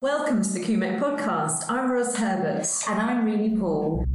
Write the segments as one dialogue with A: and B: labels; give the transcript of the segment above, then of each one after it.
A: Welcome to the QMEC podcast. I'm Ros Herbert.
B: And I'm Rini Paul.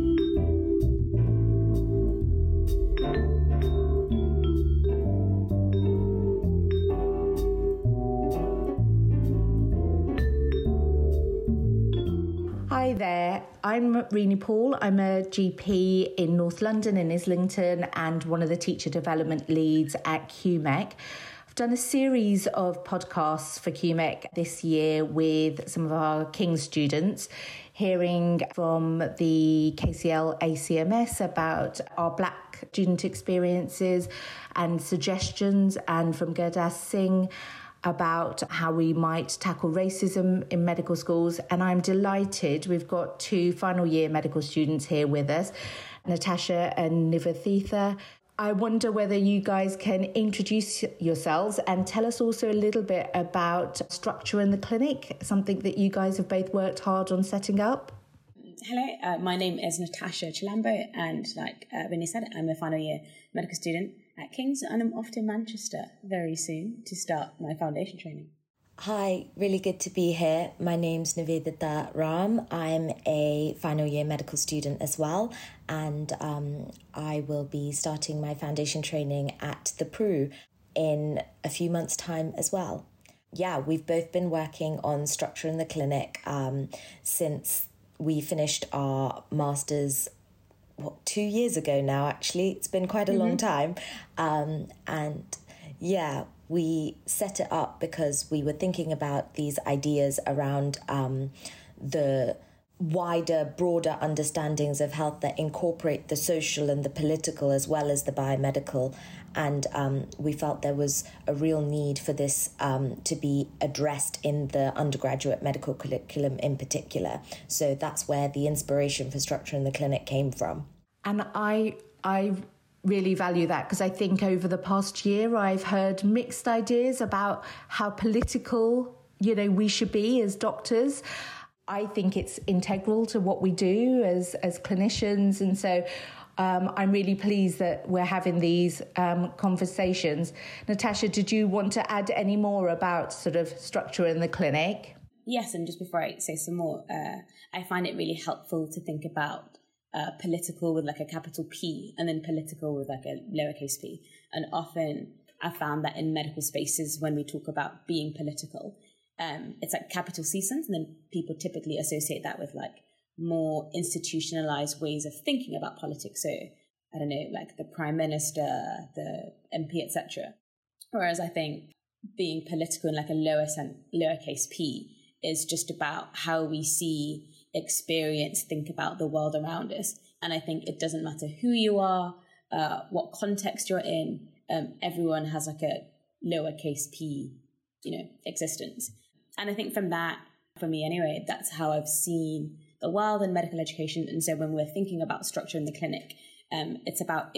B: Hi there, I'm Rini Paul. I'm a GP in North London in Islington and one of the teacher development leads at QMEC. I've done a series of podcasts for QMEC this year with some of our King's students, hearing from the KCL ACMS about our Black student experiences and suggestions, and from Gurdas Singh about how we might tackle racism in medical schools. And I'm delighted we've got two final year medical students here with us, Natasha and Nivedita. I wonder whether you guys can introduce yourselves and tell us also a little bit about structure in the clinic, something that you guys have both worked hard on setting up.
C: Hello, my name is Natasha Chilambo, and like Rini said, I'm a final year medical student at King's, and I'm off to Manchester very soon to start my foundation training.
D: Hi, really good to be here. My name's Nivedita Ram. I'm a final year medical student as well, and I will be starting my foundation training at the PRU in a few months' time as well. Yeah, we've both been working on structure in the clinic since we finished our masters 2 years ago now, actually. It's been quite a long time. And yeah, we set it up because we were thinking about these ideas around the wider, broader understandings of health that incorporate the social and the political as well as the biomedical. And we felt there was a real need for this to be addressed in the undergraduate medical curriculum in particular. So that's where the inspiration for structure in the clinic came from.
B: And I really value that, because I think over the past year I've heard mixed ideas about how political, we should be as doctors. I think it's integral to what we do as clinicians, and so I'm really pleased that we're having these conversations. Natasha, did you want to add any more about sort of structure in the clinic?
C: Yes, and just before I say some more, I find it really helpful to think about political with like a capital P and then political with like a lowercase p. And often I found that in medical spaces, when we talk about being political, it's like capital C sense, and then people typically associate that with like more institutionalized ways of thinking about politics. So I don't know, like the prime minister, the MP, etc. Whereas I think being political in like a lowercase p is just about how we see, experience, think about the world around us. And I think it doesn't matter who you are, what context you're in, everyone has like a lowercase p, existence. And I think from that, for me anyway, that's how I've seen the world and medical education. And so when we're thinking about structure in the clinic, it's about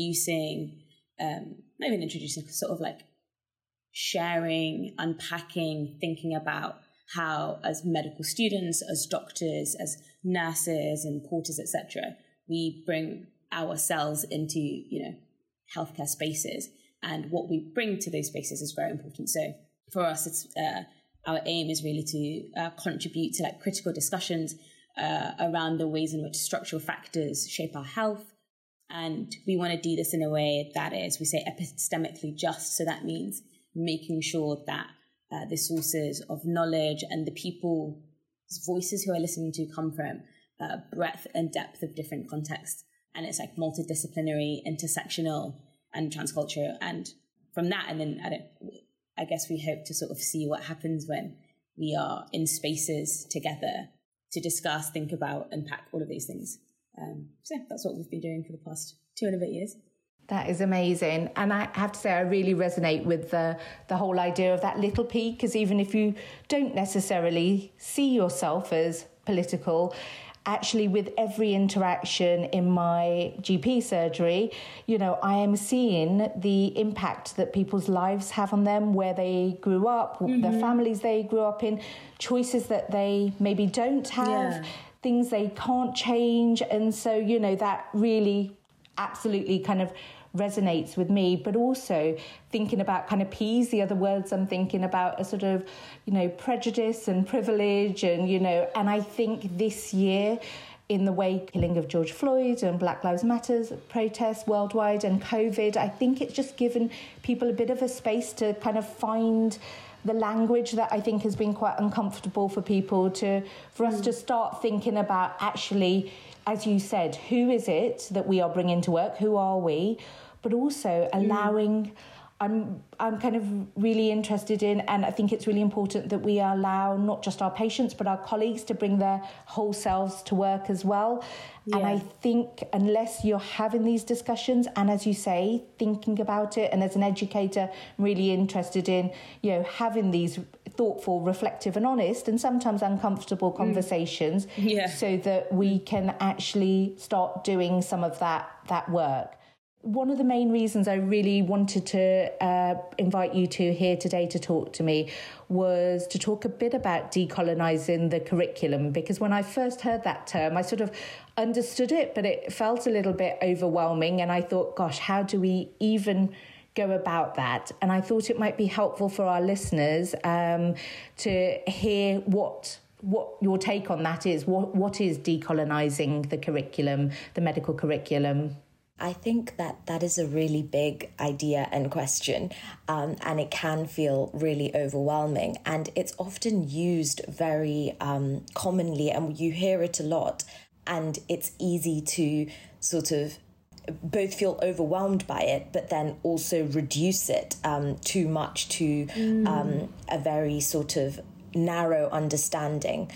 C: sort of like sharing, unpacking, thinking about how as medical students, as doctors, as nurses and porters, etc., we bring ourselves into, healthcare spaces, and what we bring to those spaces is very important. So for us, it's our aim is really to contribute to like critical discussions around the ways in which structural factors shape our health. And we want to do this in a way that is, we say, epistemically just. So that means making sure that the sources of knowledge and the people's voices who are listening to come from breadth and depth of different contexts. And it's like multidisciplinary, intersectional, and transcultural. And from that, and then I guess we hope to sort of see what happens when we are in spaces together to discuss, think about, unpack all of these things. So yeah, that's what we've been doing for the past 2 and a bit years.
B: That is amazing. And I have to say, I really resonate with the whole idea of that little p, because even if you don't necessarily see yourself as political, actually with every interaction in my GP surgery, I am seeing the impact that people's lives have on them, where they grew up, the families they grew up in, choices that they maybe don't have, things they can't change. And so, that really absolutely kind of resonates with me, but also thinking about kind of P's, the other words I'm thinking about are sort of, prejudice and privilege and I think this year, in the wake killing of George Floyd and Black Lives Matter protests worldwide and COVID, I think it's just given people a bit of a space to kind of find the language that I think has been quite uncomfortable for people for us to start thinking about actually, as you said, who is it that we are bringing to work? Who are we? But also allowing... I'm kind of really interested in, and I think it's really important that we allow not just our patients, but our colleagues to bring their whole selves to work as well. Yeah. And I think unless you're having these discussions, and as you say, thinking about it, and as an educator, I'm really interested in, having these thoughtful, reflective and honest, and sometimes uncomfortable conversations so that we can actually start doing some of that work. One of the main reasons I really wanted to invite you two here today to talk to me was to talk a bit about decolonising the curriculum, because when I first heard that term, I sort of understood it, but it felt a little bit overwhelming. And I thought, gosh, how do we even go about that? And I thought it might be helpful for our listeners to hear what your take on that is. What is decolonising the curriculum, the medical curriculum?
D: I think that is a really big idea and question, and it can feel really overwhelming. And it's often used very commonly, and you hear it a lot. And it's easy to sort of both feel overwhelmed by it, but then also reduce it too much to a very sort of narrow understanding.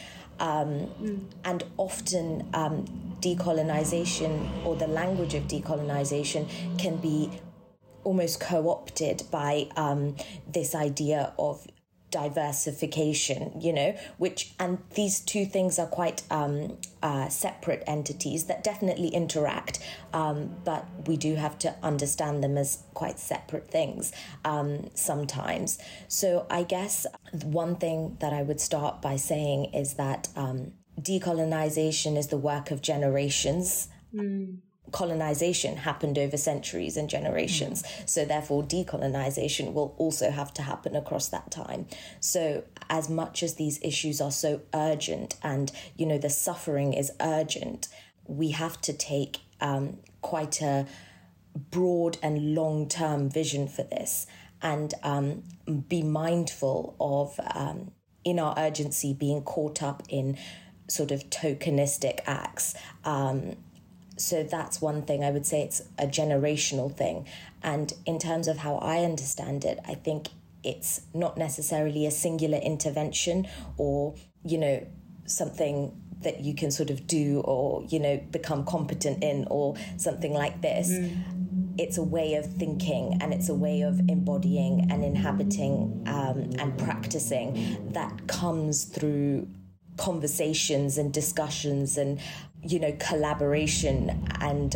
D: And often decolonisation, or the language of decolonisation, can be almost co-opted by this idea of diversification, and these two things are quite separate entities that definitely interact, but we do have to understand them as quite separate things sometimes. So I guess one thing that I would start by saying is that decolonisation is the work of generations. Colonization happened over centuries and generations. So therefore, decolonisation will also have to happen across that time. So as much as these issues are so urgent and, the suffering is urgent, we have to take quite a broad and long-term vision for this, and be mindful of, in our urgency, being caught up in sort of tokenistic acts. So that's one thing. I would say it's a generational thing. And in terms of how I understand it, I think it's not necessarily a singular intervention or, something that you can sort of do or, become competent in or something like this. It's a way of thinking, and it's a way of embodying and inhabiting and practicing that comes through conversations and discussions and collaboration and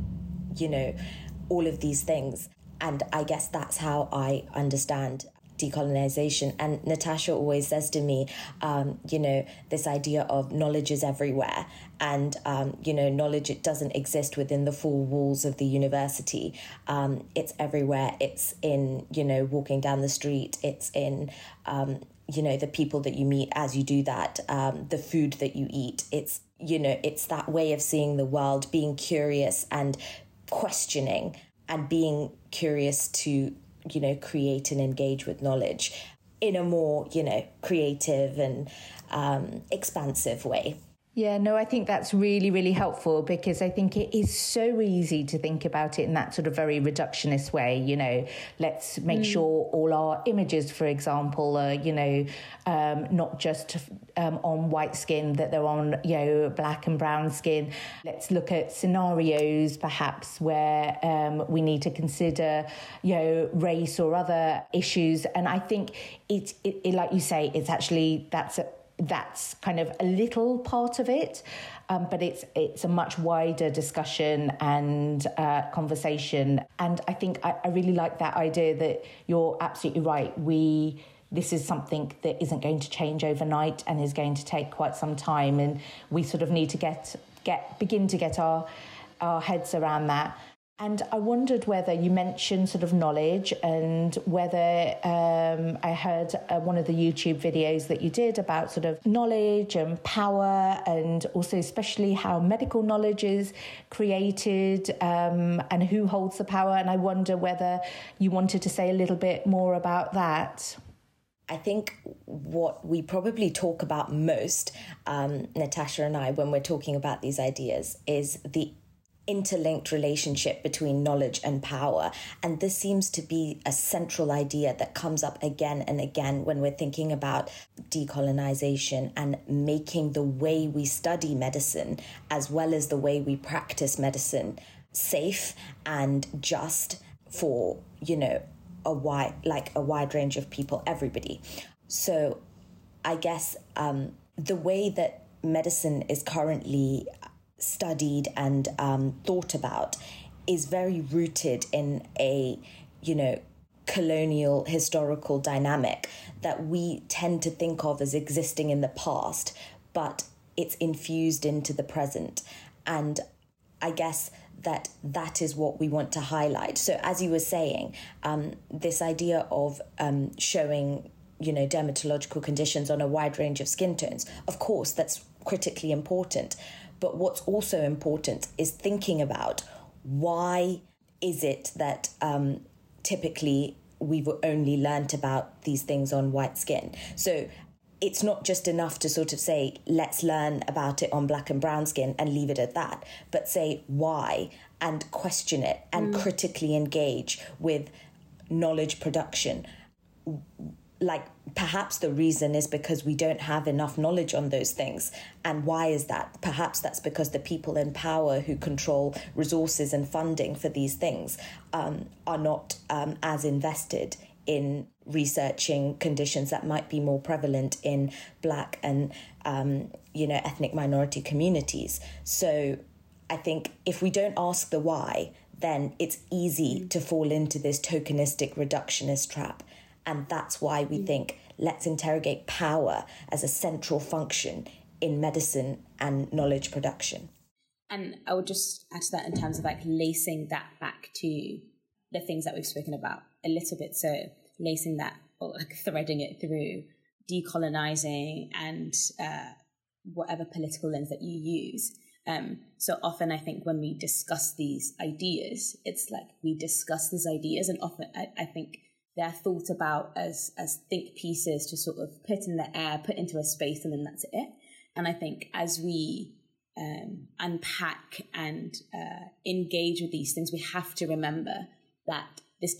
D: all of these things. And I guess that's how I understand decolonisation. And Natasha always says to me, this idea of knowledge is everywhere, and knowledge, it doesn't exist within the four walls of the university. It's everywhere. It's in walking down the street. It's in the people that you meet as you do that, the food that you eat. It's it's that way of seeing the world, being curious and questioning, and being curious to, create and engage with knowledge in a more, creative and expansive way.
B: Yeah, no, I think that's really, really helpful, because I think it is so easy to think about it in that sort of very reductionist way. Let's make sure all our images, for example, are, not just on white skin, that they're on, black and brown skin. Let's look at scenarios, perhaps, where we need to consider, race or other issues. And I think it like you say, it's actually, that's kind of a little part of it, but it's a much wider discussion and conversation. And I think I really like that idea that you're absolutely right. This is something that isn't going to change overnight and is going to take quite some time, and we sort of need to begin to get our heads around that. And I wondered whether you mentioned sort of knowledge and whether I heard one of the YouTube videos that you did about sort of knowledge and power, and also especially how medical knowledge is created and who holds the power. And I wonder whether you wanted to say a little bit more about that.
D: I think what we probably talk about most, Natasha and I, when we're talking about these ideas, is the interlinked relationship between knowledge and power. And this seems to be a central idea that comes up again and again when we're thinking about decolonization and making the way we study medicine, as well as the way we practice medicine, safe and just for, a wide range of people, everybody. So I guess the way that medicine is currently studied and thought about is very rooted in a, colonial historical dynamic that we tend to think of as existing in the past, but it's infused into the present. And I guess that is what we want to highlight. So as you were saying, this idea of showing, dermatological conditions on a wide range of skin tones, of course, that's critically important. But what's also important is thinking about why is it that typically we've only learnt about these things on white skin. So it's not just enough to sort of say, let's learn about it on black and brown skin and leave it at that, but say why and question it and critically engage with knowledge production. Like perhaps the reason is because we don't have enough knowledge on those things. And why is that? Perhaps that's because the people in power who control resources and funding for these things are not as invested in researching conditions that might be more prevalent in Black and, ethnic minority communities. So I think if we don't ask the why, then it's easy to fall into this tokenistic reductionist trap. And that's why we think, let's interrogate power as a central function in medicine and knowledge production.
C: And I would just add to that in terms of lacing that back to the things that we've spoken about a little bit. So lacing that, or threading it through decolonizing and whatever political lens that you use. So often I think when we discuss these ideas, it's we discuss these ideas, and often I think they're thought about as think pieces to sort of put in the air, put into a space, and then that's it. And I think as we unpack and engage with these things, we have to remember that this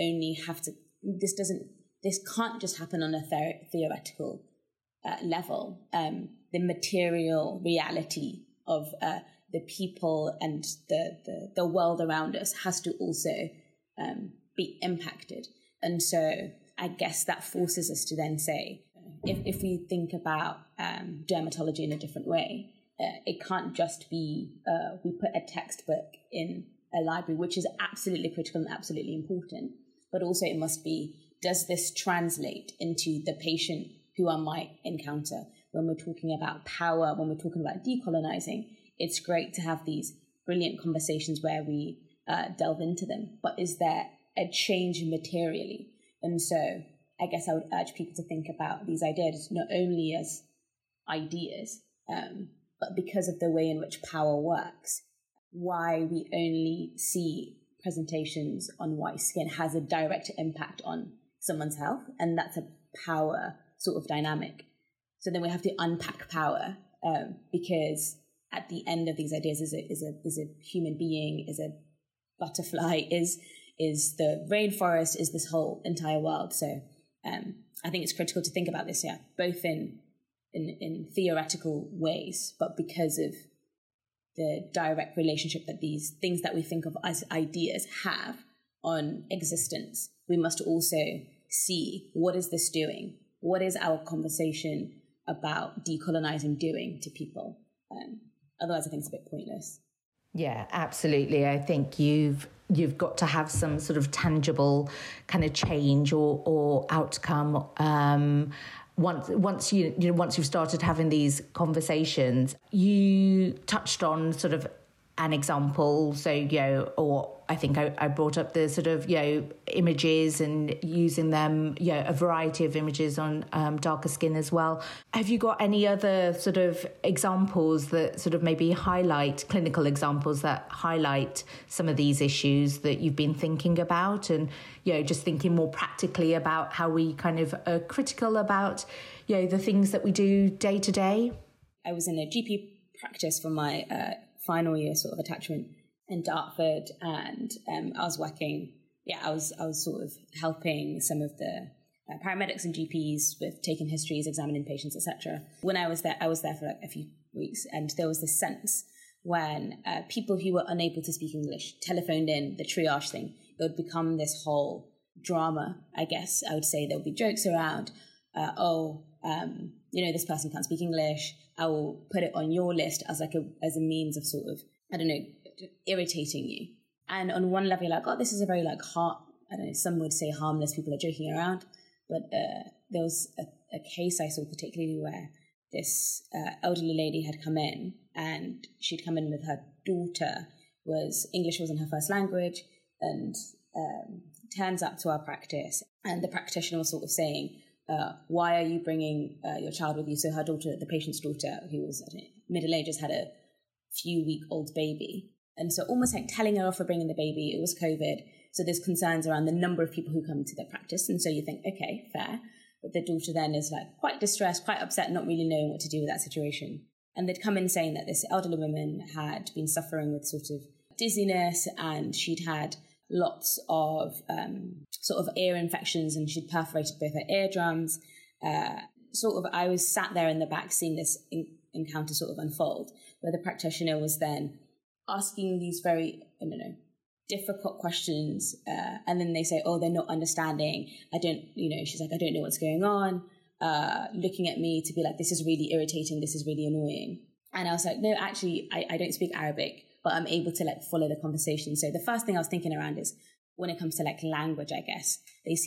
C: can't just happen on a theoretical level. The material reality of the people and the world around us has to also be impacted. And so I guess that forces us to then say, if we think about dermatology in a different way, it can't just be we put a textbook in a library, which is absolutely critical and absolutely important, but also it must be, does this translate into the patient who I might encounter? When we're talking about power, when we're talking about decolonizing, it's great to have these brilliant conversations where we delve into them, but is there a change materially? And so I guess I would urge people to think about these ideas not only as ideas, but because of the way in which power works, why we only see presentations on white skin has a direct impact on someone's health, and that's a power sort of dynamic. So then we have to unpack power, because at the end of these ideas is a human being, is a butterfly, is the rainforest, is this whole entire world. So I think it's critical to think about this, both in theoretical ways, but because of the direct relationship that these things that we think of as ideas have on existence, we must also see, what is this doing? What is our conversation about decolonizing doing to people? Otherwise, I think it's a bit pointless.
B: Yeah, absolutely. I think you've got to have some sort of tangible kind of change or outcome. Once you've started having these conversations, you touched on sort of an example. So, or I think I brought up the sort of, images and using them, a variety of images on darker skin as well. Have you got any other sort of examples that sort of maybe highlight, clinical examples that highlight some of these issues that you've been thinking about, and, just thinking more practically about how we kind of are critical about, the things that we do day to day?
C: I was in a GP practice for my final year sort of attachment in Dartford, and I was working. I was sort of helping some of the paramedics and GPs with taking histories, examining patients, etc. When I was there for like a few weeks, and there was this sense when people who were unable to speak English telephoned in, the triage thing, it would become this whole drama, I guess. I would say there would be jokes around, this person can't speak English. I will put it on your list as a means of sort of, irritating you. And on one level, you're like, this is a very some would say harmless, people are joking around. But there was a case I saw particularly where this elderly lady had come in, and she'd come in with her daughter. English wasn't her first language, and turns up to our practice, and the practitioner was sort of saying, why are you bringing your child with you? So her daughter, the patient's daughter, who was middle-aged, had a few-week-old baby. And so almost like telling her off for bringing the baby. It was COVID. So there's concerns around the number of people who come to their practice. And so you think, okay, fair. But the daughter then is like quite distressed, quite upset, not really knowing what to do with that situation. And they'd come in saying that this elderly woman had been suffering with sort of dizziness, and she'd had lots of sort of ear infections, and she'd perforated both her eardrums. I was sat there in the back seeing this encounter sort of unfold, where the practitioner was then asking these very, difficult questions. And then they say, they're not understanding. She's like, I don't know what's going on. Looking at me to be like, this is really irritating. This is really annoying. And I was like, no, actually, I don't speak Arabic, but I'm able to follow the conversation. So the first thing I was thinking around is when it comes to language, I guess, there's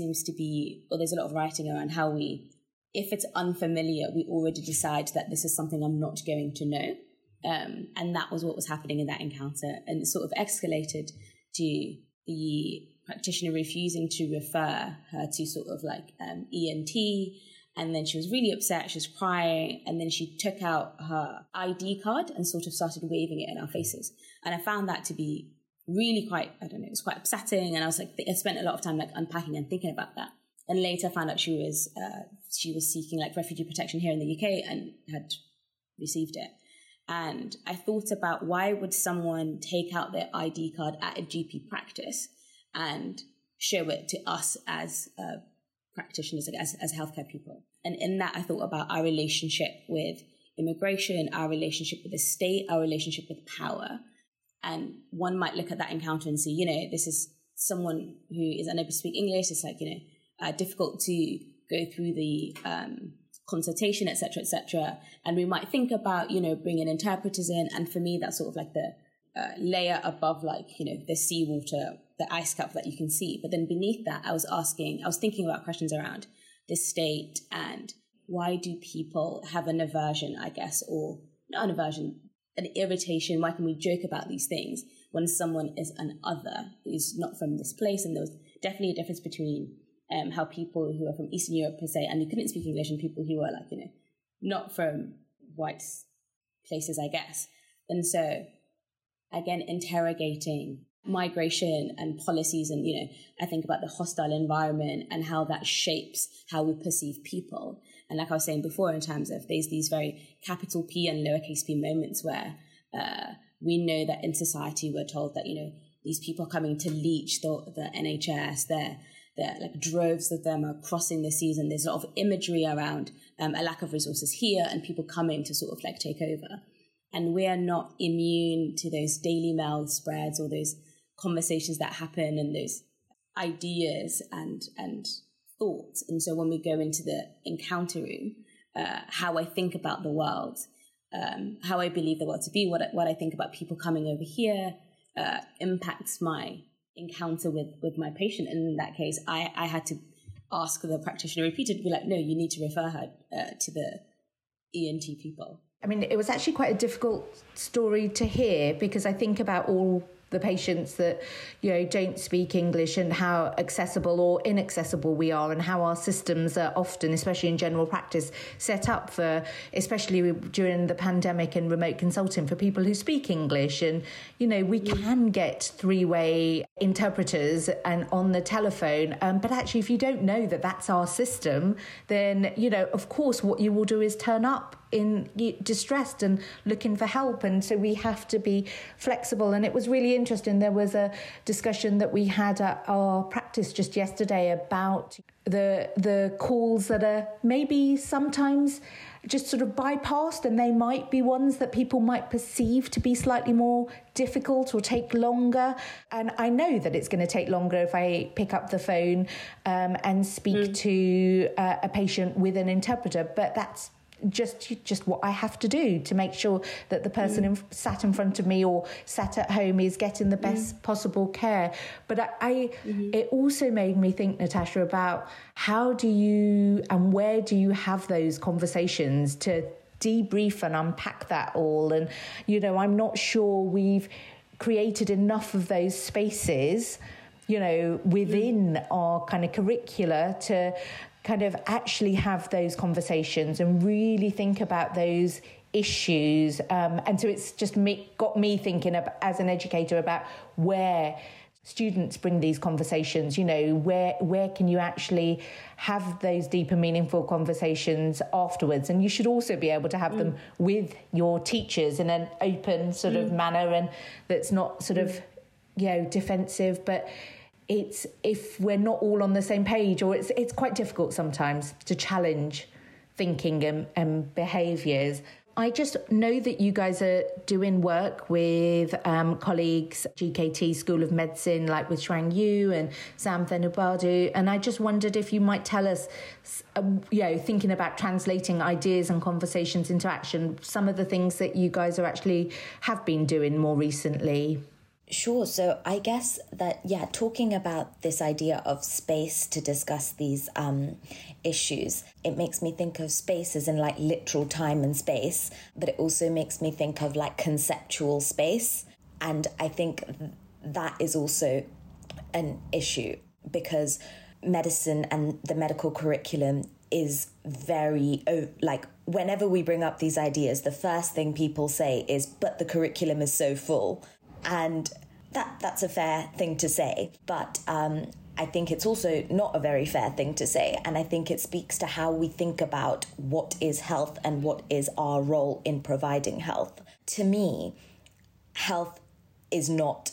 C: a lot of writing around how if it's unfamiliar, we already decide that this is something I'm not going to know. And that was what was happening in that encounter. And it sort of escalated to the practitioner refusing to refer her to sort of ENT. And then she was really upset. She was crying. And then she took out her ID card and sort of started waving it in our faces. And I found that to be really quite, it was quite upsetting. And I was I spent a lot of time unpacking and thinking about that. And later found out she was seeking refugee protection here in the UK and had received it. And I thought about, why would someone take out their ID card at a GP practice and show it to us as practitioners, as healthcare people? And in that, I thought about our relationship with immigration, our relationship with the state, our relationship with power. And one might look at that encounter and see, this is someone who is unable to speak English. It's difficult to go through the consultation, etc., etc. And we might think about, bringing interpreters in. And for me, that's sort of the layer above, the seawater, the ice cap that you can see. But then beneath that, I was thinking about questions around the state and why do people have an aversion, I guess, or not an aversion, an irritation. Why can we joke about these things when someone is an other, who's not from this place? And there was definitely a difference between how people who are from Eastern Europe, per se, and who couldn't speak English, and people who are not from white places, I guess. And so, again, interrogating migration and policies, and I think about the hostile environment and how that shapes how we perceive people. And like I was saying before, in terms of there's these very capital P and lowercase p moments where we know that in society we're told that these people are coming to leech the NHS. They're droves of them are crossing the seas, and there's a lot of imagery around a lack of resources here and people coming to sort of take over. And we are not immune to those Daily Mail spreads or those conversations that happen and those ideas and thoughts. And so when we go into the encounter room, how I think about the world, how I believe the world to be, what I think about people coming over here, impacts my encounter with my patient. And in that case, I had to ask the practitioner repeatedly, be like, no, you need to refer her to the ENT people.
B: I mean, it was actually quite a difficult story to hear, because I think about all the patients that, don't speak English and how accessible or inaccessible we are, and how our systems are often, especially in general practice, set up for, especially during the pandemic and remote consulting, for people who speak English. And, we can get three-way interpreters and on the telephone. But actually, if you don't know that that's our system, then, of course, what you will do is turn up in distressed and looking for help. And so we have to be flexible. And it was really interesting. There was a discussion that we had at our practice just yesterday about the calls that are maybe sometimes just sort of bypassed, and they might be ones that people might perceive to be slightly more difficult or take longer. And I know that it's going to take longer if I pick up the phone and speak to a patient with an interpreter, but that's just what I have to do to make sure that the person sat in front of me or sat at home is getting the best possible care. But it also made me think, Natasha, about how do you and where do you have those conversations to debrief and unpack that all? And, I'm not sure we've created enough of those spaces, within our kind of curricula to kind of actually have those conversations and really think about those issues. And so it's just got me thinking as an educator about where students bring these conversations, where can you actually have those deeper, meaningful conversations afterwards? And you should also be able to have them with your teachers in an open sort of manner, and that's not sort of, defensive, but it's if we're not all on the same page, or it's quite difficult sometimes to challenge thinking and behaviours. I just know that you guys are doing work with colleagues, GKT School of Medicine, like with Shuang Yu and Sam Thenubadu, and I just wondered if you might tell us, thinking about translating ideas and conversations into action, some of the things that you guys have been doing more recently.
D: Sure. So I guess that, talking about this idea of space to discuss these issues, it makes me think of space as in like literal time and space, but it also makes me think of like conceptual space. And I think that is also an issue, because medicine and the medical curriculum is very, whenever we bring up these ideas, the first thing people say is, but the curriculum is so full. And that's a fair thing to say, but I think it's also not a very fair thing to say. And I think it speaks to how we think about what is health and what is our role in providing health. To me, health is not,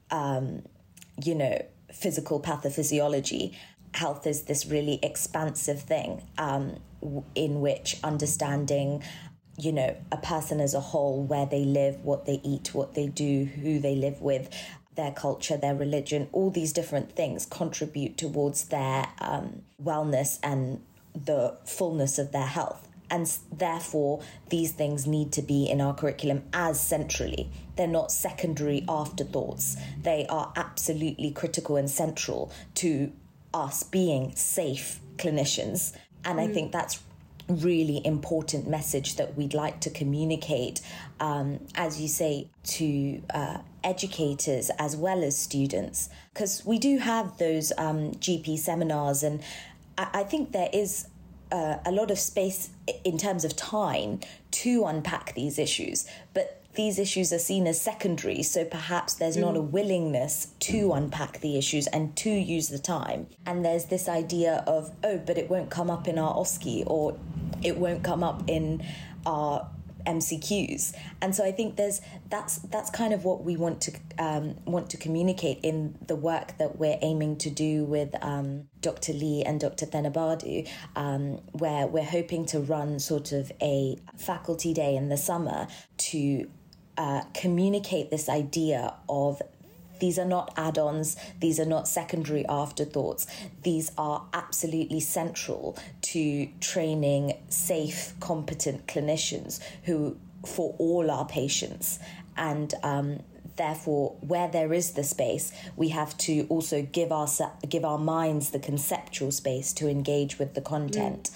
D: physical pathophysiology. Health is this really expansive thing in which understanding a person as a whole, where they live, what they eat, what they do, who they live with, their culture, their religion, all these different things contribute towards their wellness and the fullness of their health. And therefore, these things need to be in our curriculum as centrally. They're not secondary afterthoughts. They are absolutely critical and central to us being safe clinicians. And I think that's really important message that we'd like to communicate, as you say, to educators as well as students, because we do have those GP seminars, and I think there is a lot of space in terms of time to unpack these issues, but these issues are seen as secondary, so perhaps there's not a willingness to unpack the issues and to use the time. And there's this idea of, but it won't come up in our OSCE, or it won't come up in our MCQs. And so I think that's kind of what we want to communicate in the work that we're aiming to do with Dr. Lee and Dr. Thenubadu, where we're hoping to run sort of a faculty day in the summer to communicate this idea of these are not add-ons, these are not secondary afterthoughts. These are absolutely central to training safe, competent clinicians for all our patients. And therefore, where there is the space, we have to also give our minds the conceptual space to engage with the content.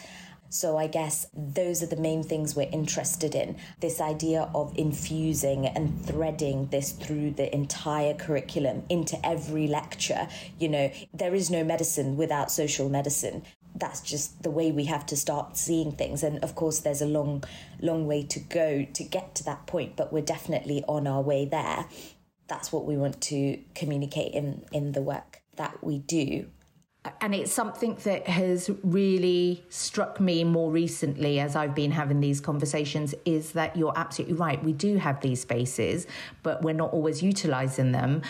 D: So I guess those are the main things we're interested in. This idea of infusing and threading this through the entire curriculum into every lecture. There is no medicine without social medicine. That's just the way we have to start seeing things. And of course, there's a long, long way to go to get to that point, but we're definitely on our way there. That's what we want to communicate in the work that we do.
B: And it's something that has really struck me more recently as I've been having these conversations, is that you're absolutely right. We do have these spaces, but we're not always utilising them,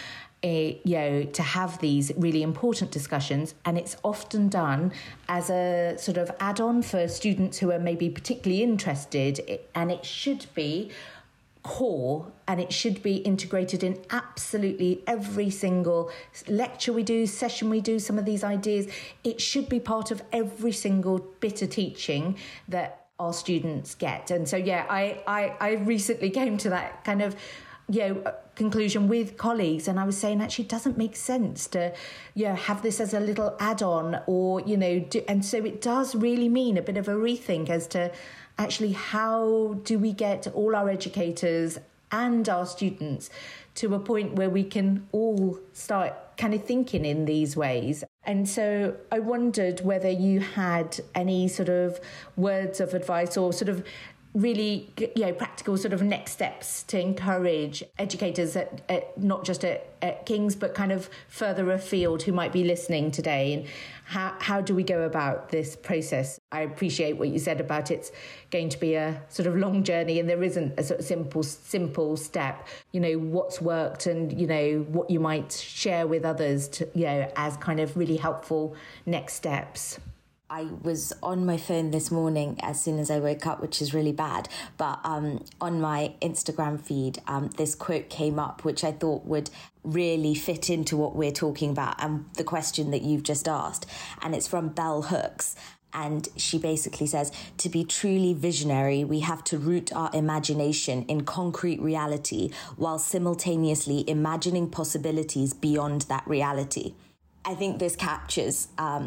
B: to have these really important discussions. And it's often done as a sort of add-on for students who are maybe particularly interested, and it should be core, and it should be integrated in absolutely every single lecture we do, session we do. Some of these ideas, it should be part of every single bit of teaching that our students get. And so I recently came to that kind of conclusion with colleagues, and I was saying actually it doesn't make sense to have this as a little add-on, or and so it does really mean a bit of a rethink as to actually how do we get all our educators and our students to a point where we can all start kind of thinking in these ways. And so I wondered whether you had any sort of words of advice or sort of really practical sort of next steps to encourage educators at not just at King's but kind of further afield who might be listening today, and how do we go about this process? I appreciate what you said about it's going to be a sort of long journey and there isn't a sort of simple step, what's worked and what you might share with others to as kind of really helpful next steps.
D: I was on my phone this morning as soon as I woke up, which is really bad. But on my Instagram feed, this quote came up, which I thought would really fit into what we're talking about and the question that you've just asked. And it's from Bell Hooks. And she basically says, to be truly visionary, we have to root our imagination in concrete reality while simultaneously imagining possibilities beyond that reality. I think this captures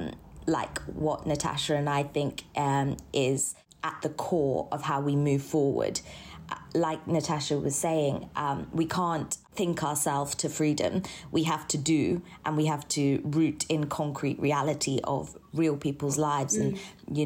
D: what Natasha and I think is at the core of how we move forward. Like Natasha was saying, we can't think ourselves to freedom. We have to do, and we have to root in concrete reality of real people's lives and,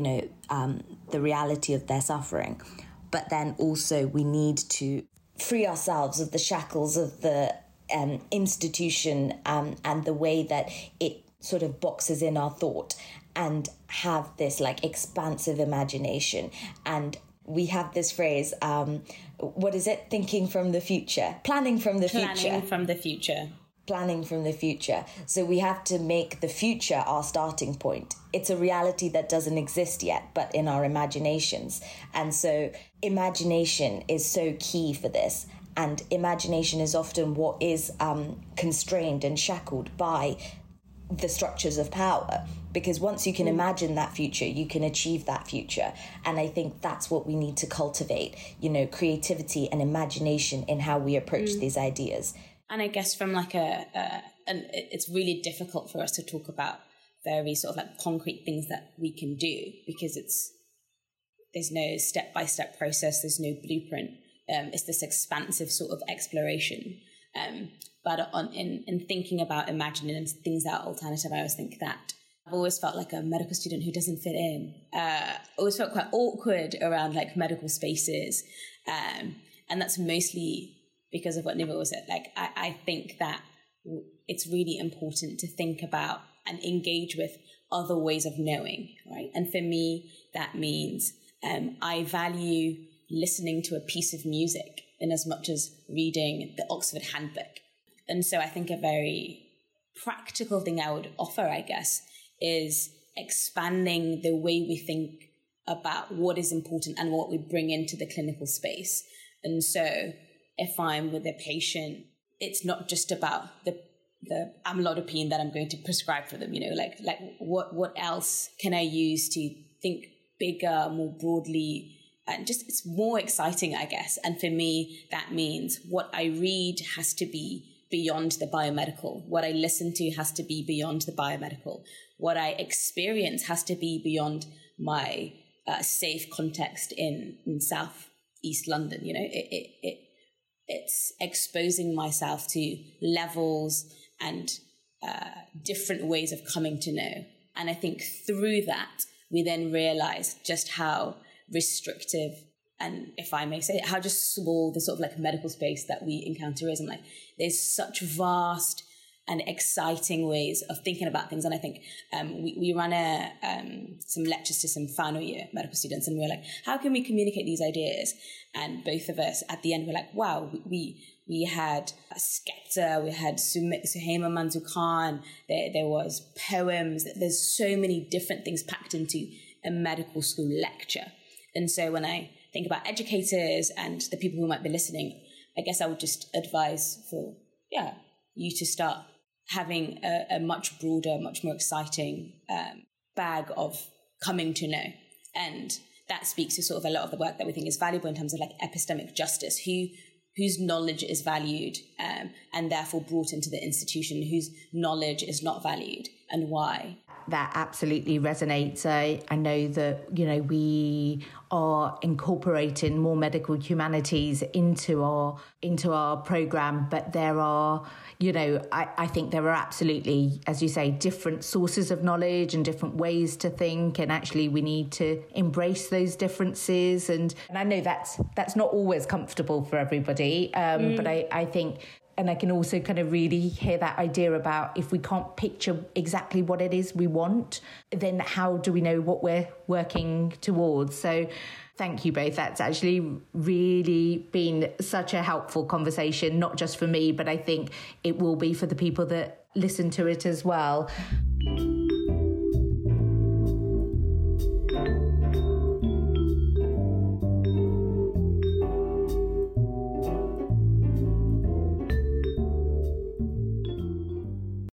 D: the reality of their suffering. But then also we need to free ourselves of the shackles of the institution and the way that it sort of boxes in our thought, and have this expansive imagination. And we have this phrase, what is it? Thinking from the future, planning from the future. Planning from the future. So we have to make the future our starting point. It's a reality that doesn't exist yet, but in our imaginations. And so imagination is so key for this. And imagination is often what is constrained and shackled by the structures of power, because once you can imagine that future, you can achieve that future. And I think that's what we need to cultivate, creativity and imagination in how we approach these ideas.
C: And I guess from and it's really difficult for us to talk about very sort of concrete things that we can do, because there's no step-by-step process, there's no blueprint. It's this expansive sort of exploration. But in thinking about imagining and things that are alternative, I always think that I've always felt like a medical student who doesn't fit in. Always felt quite awkward around medical spaces. And that's mostly because of what Niva was said. I think that it's really important to think about and engage with other ways of knowing, right? And for me, that means I value listening to a piece of music in as much as reading the Oxford Handbook. And so I think a very practical thing I would offer, I guess, is expanding the way we think about what is important and what we bring into the clinical space. And so if I'm with a patient, it's not just about the amlodipine that I'm going to prescribe for them, what else can I use to think bigger, more broadly, and just it's more exciting, I guess. And for me, that means what I read has to be beyond the biomedical. What I listen to has to be beyond the biomedical. What I experience has to be beyond my safe context in South East London. You know, it's exposing myself to levels and different ways of coming to know. And I think through that, we then realize just how restrictive, and if I may say, how just small the sort of like medical space that we encounter is. And like, there's such vast and exciting ways of thinking about things. And I think we ran some lectures to some final year medical students, and we were like, how can we communicate these ideas? And both of us at the end were like, wow, we had Skepta, we had Suhaima Manzoor Khan, there was poems, there's so many different things packed into a medical school lecture. And so when I think about educators and the people who might be listening, I guess I would just advise for, you to start having a much broader, much more exciting bag of coming to know. And that speaks to sort of a lot of the work that we think is valuable in terms of like epistemic justice, whose knowledge is valued and therefore brought into the institution, whose knowledge is not valued, and why.
B: That absolutely resonates. I know that, we are incorporating more medical humanities into our program, but there are, I think there are absolutely, as you say, different sources of knowledge and different ways to think, and actually we need to embrace those differences. And I know that's not always comfortable for everybody, but I think. And I can also kind of really hear that idea about if we can't picture exactly what it is we want, then how do we know what we're working towards? So thank you both. That's actually really been such a helpful conversation, not just for me, but I think it will be for the people that listen to it as well.